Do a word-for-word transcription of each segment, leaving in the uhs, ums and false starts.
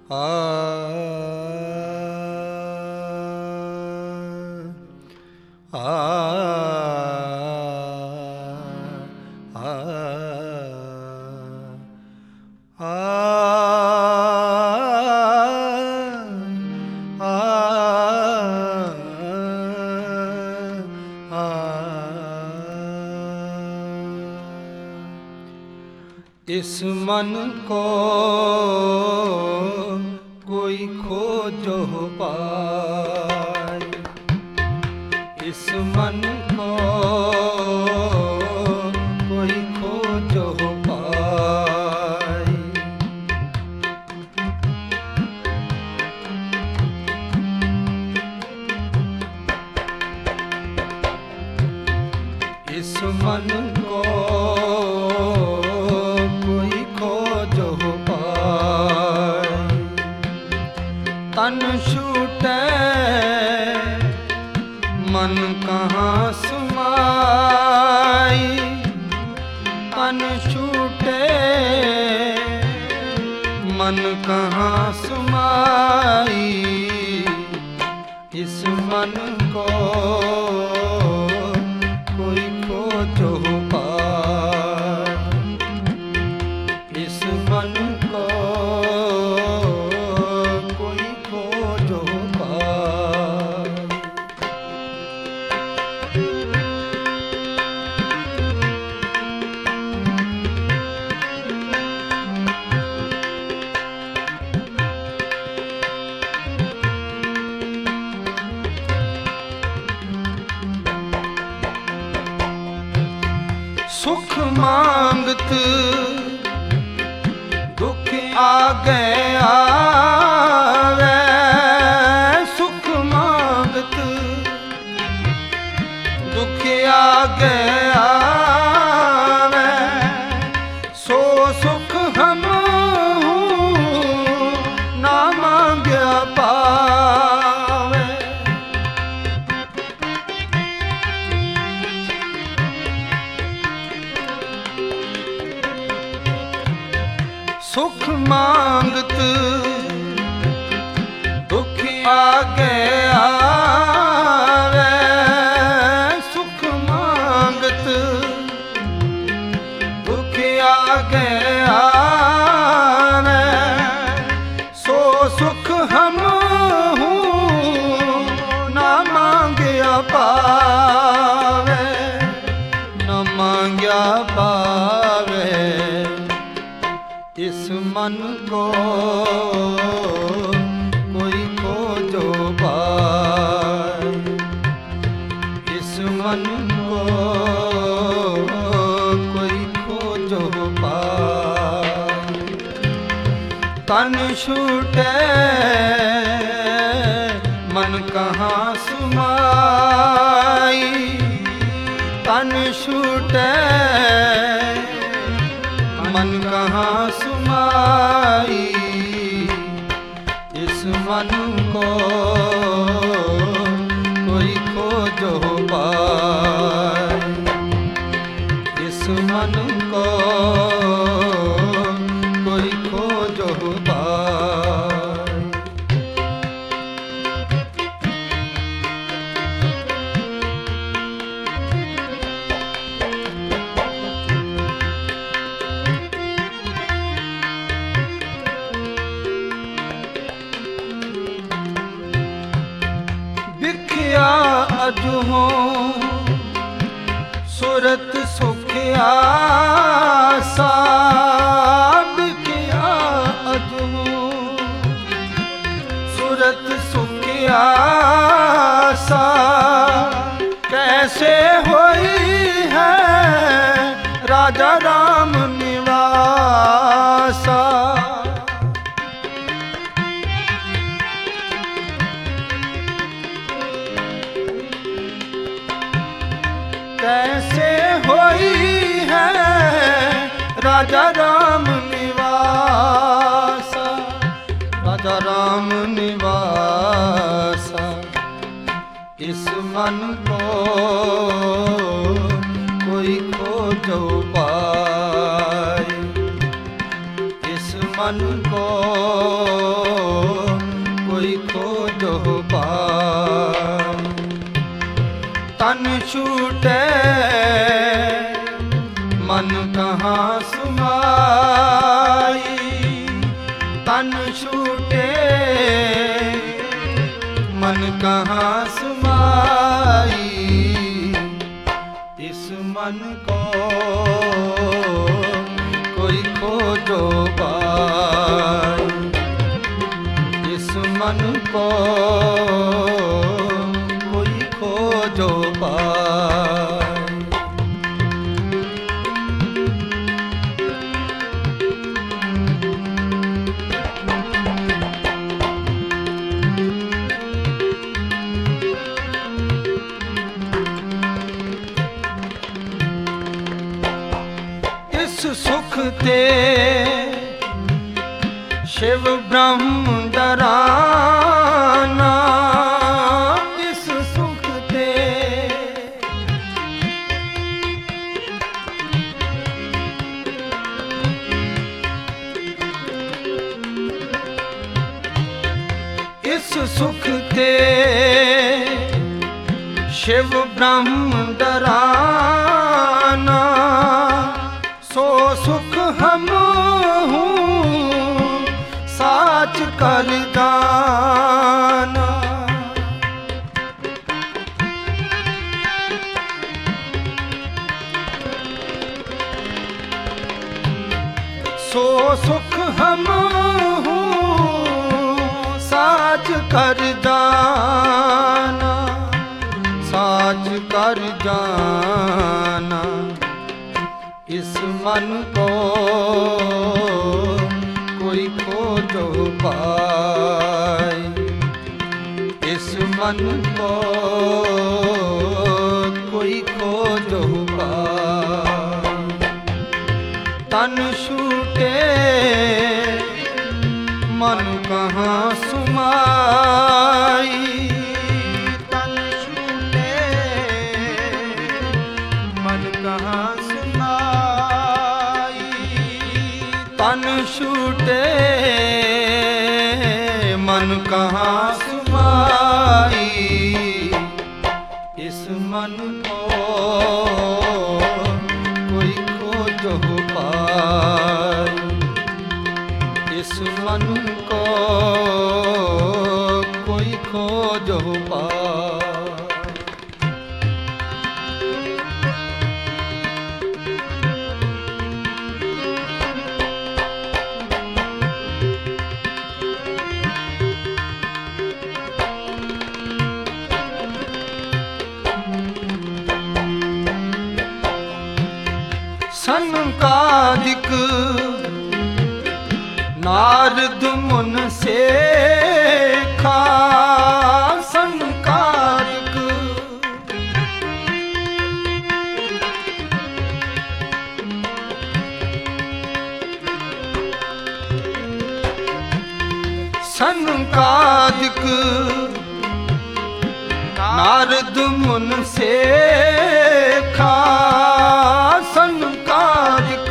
आ आ आ इस मन को कोई खोजो पाए, इस मन को कोई खोजो पाए। इस मन को तन छूटे मन कहाँ समाई, तन छूटे मन कहाँ समाई। इस मन को कोई खोजो पाए, इस मन को सुख मांगत दुख आगे आवे, सुख मांगत दुख आगे आवे। सो सुख हम ना मांग्या पावे। सुख मांगत दुख आगे आवे, सुख मांगत दुख आगे आवे। सो सुख हम ना मांग्या पावे, ना मांग्या पावे। इस मन को कोई खोजो पाए, इस मन को कोई खोजो पाए। तन छूटे मन कहाँ समाई, तन छूटे मन कहाँ समाई। इस मन को कोई खोजो पाए, इस मन को कोई खोजो पाए। अजहो सूरत सुखिया साब किया, अजहो सूरत सुखिया सा। कैसे होई है राजा राम निवासा, कैसे होई है राजा राम निवासा, राजा राम निवासा। इस मन को कोई खोजो पाए, इस मन को छूटे मन कहाँ समाई, तन छूटे मन कहाँ समाई, इस मन को कोई खोजो पाए, इस मन को कोई खोजो पाए। सुख ते शिव ब्रह्म डराना, इस सुख ते इस सुख ते शिव ब्रह्म डराना, सो सुख हम हूँ साच कर दाना। सो सुख हम हूँ साच कर दाना, साच कर जाना, इस मन को कोई खोजो पाए, इस मन को कोई खोजो पाए। तन छूटे मन कहाँ समाई, तन छूटे मन कहाँ समाई, तन छूटे मन कहाँ समाई, इस मन को कोई खोजो पाए, इस मन को कोई खोजो पाए। सनकादिक नारद मुन सेखा, सनकादिक सनकादिक नारद मुन सेखा, सनकादिक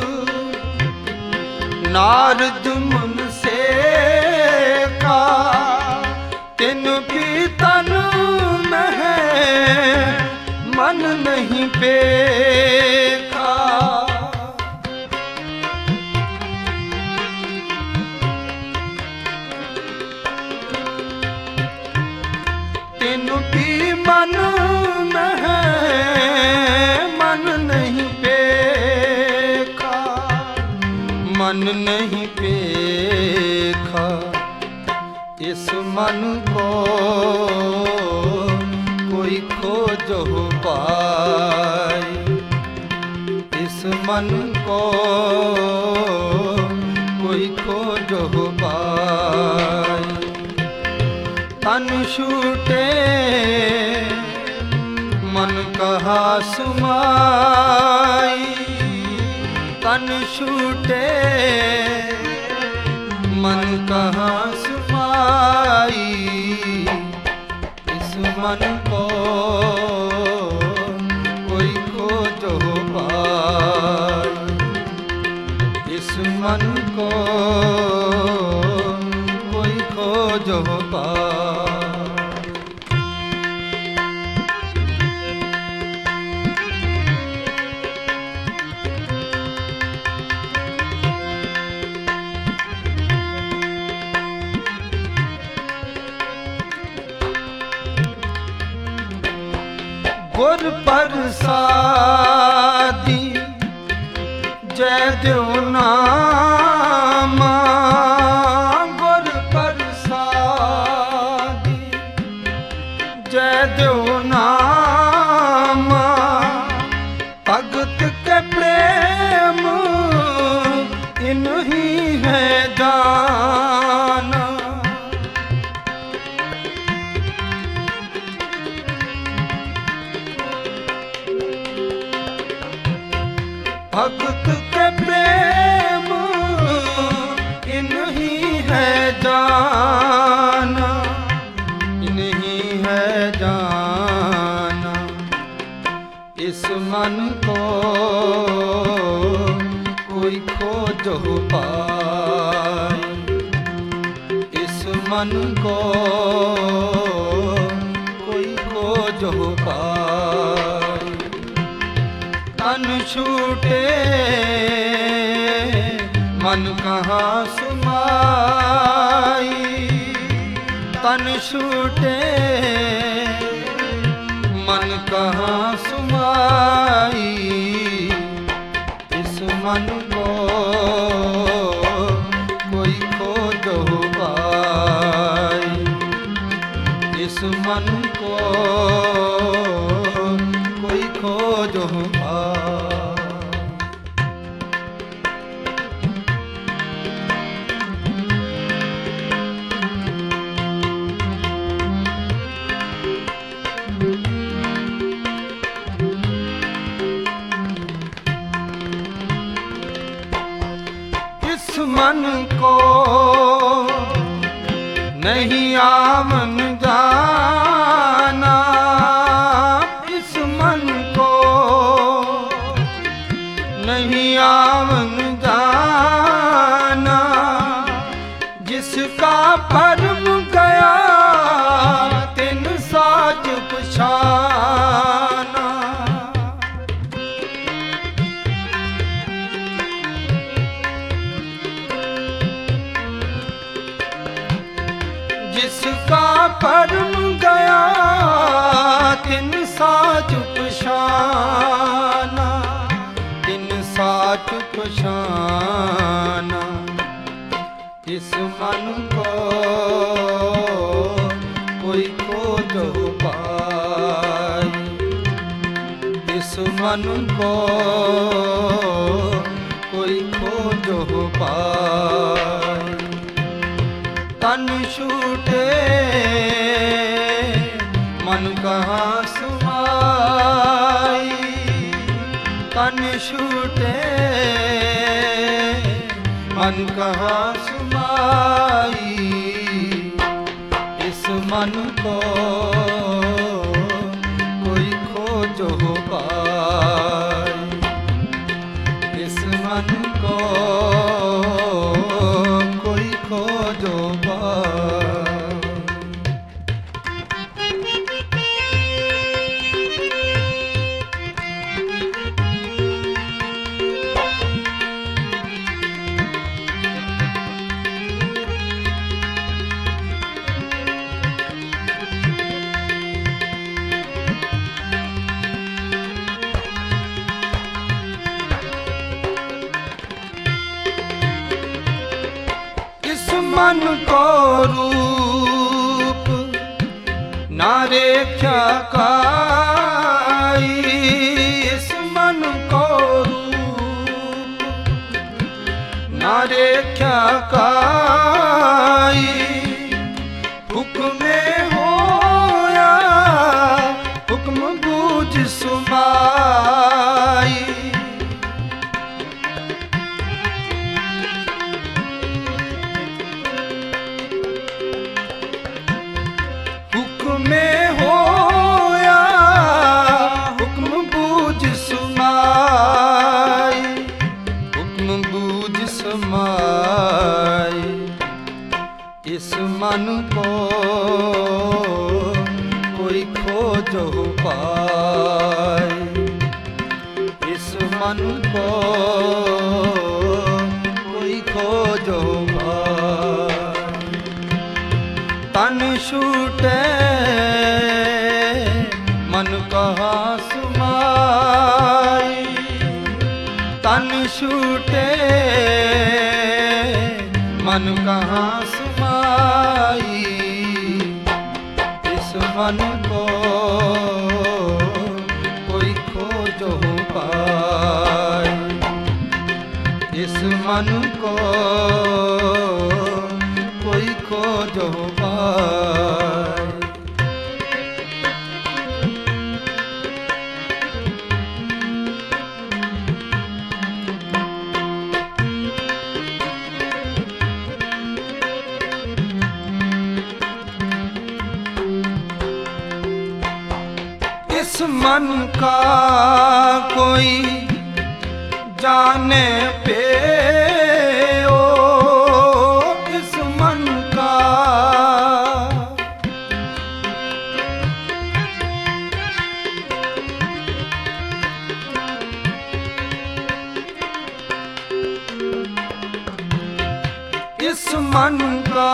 नारद मुन सेखा, तिन भी तन में मन नहीं पेखा। तिन भी मन में मन नहीं पेखा, मन नहीं पेखा, इस मन को कोई खोजो पाए, इस मन को कोई खोजो पाए। तन छूटे मन कहाँ समाई, तन छूटे मन कहाँ समाई, इस मन को कोई खोजो पाए, इस मन को कोई खोजो पाए। गुर प्रसादी जय देव नामा, गुर प्रसादी जय देव नामा। भगत के प्रेम इन्हीं है जाना, भगत के प्रेम इन्हीं है जाना, इन्हीं है जाना। इस मन को कोई खोजो पाए, इस मन को कोई खोजो पाए। तन छूटे मन कहाँ समाई, तन छूटे मन कहाँ समाई। इस मन को कोई खोजो पाए, इस मन को कोई खोजो पाए। इस मन को नहीं आवन जाना, इस मन को नहीं आवन जाना। जिसका परम गया तिन साज पछाना, जिसका परम गया तिन साच पछाना, तिन साच पछाना। इस मन को कोई खोजो पाए, इस मन को कोई खोजो पाए। तन छूटे मन कहाँ समाई, तन छूटे मन कहाँ समाई। इस मन को कोई खोजो पाए, इस मन को कोई खोजो पाए। मन को रूप ना रेख्या काई, इस मन को रूप ना रेख्या काई। हुक्म होया हुक्म बूझ सुमाई, में होया हुक्म बूझ समाई, हुक्म बूझ समाई। इस मन को कोई खोजो पाए, इस मन को कोई खोजो पाए। तन छूटे मन कहाँ मन कहाँ समाई, इस मन को कोई खोजो पाए, इस मन को कोई खोजो पाए। इस मन का कोई जाने पे ओ, इस मन का इस मन का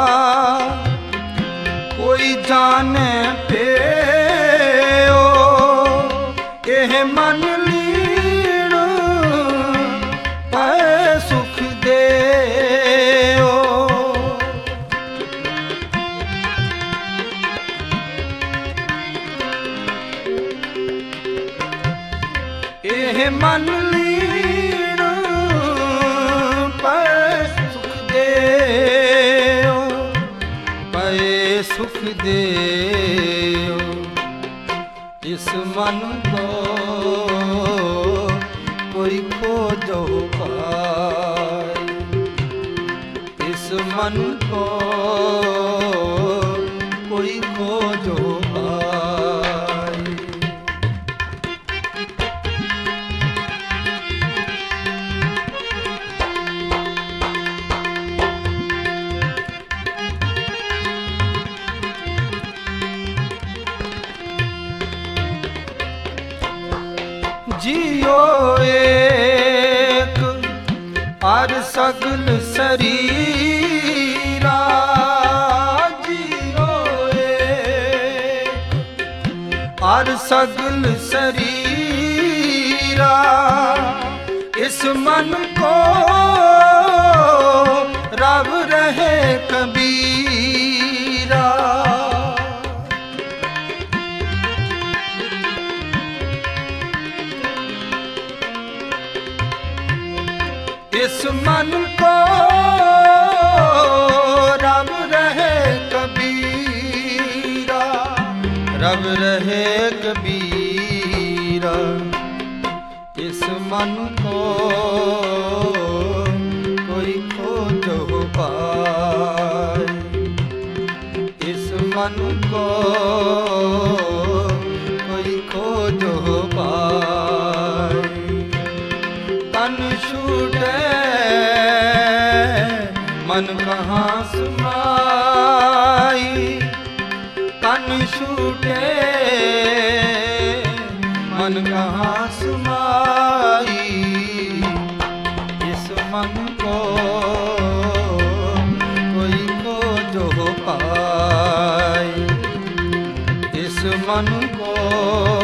कोई जाने पे मन लीन पै सुख दे ओ, एह मन लीन पै सुख दे ओ, पै सुख दे ओ। इस मन को कोई खोजो पाए, इस मन को कोई खोजो पाए। जियो एक अर सगल शरीरा, जियो एक अर सगल शरीरा, इस मन को रब रहे कबीरा। इस मन को रब रहे कबीरा, रब रहे कबीरा। इस मन को कोई खोजो पाए, इस मन को कोई खोजो पाए। तन छूटे मन कहाँ समाई, तन छूटे मन कहाँ समाई, इस मन को कोई खोजो पाए, इस मन को